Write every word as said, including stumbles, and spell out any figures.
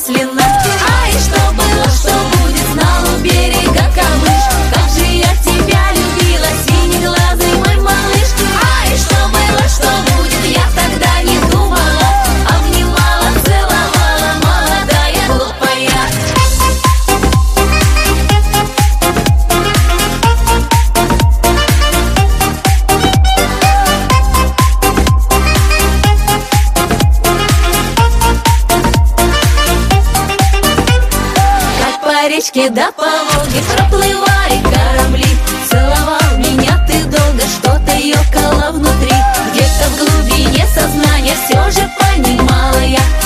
мысленно. Ай, что было, что будет, знал у берега камыш. Как же я тебя любила, синеглазый мой малыш. Ай, что было, что будет, я тогда не думала. Обнимала, целовала, молодая, глупая. По речке да по Волге проплывали корабли. Целовал меня ты долго, что-то ёкало внутри. Где-то в глубине сознания все же понимала я: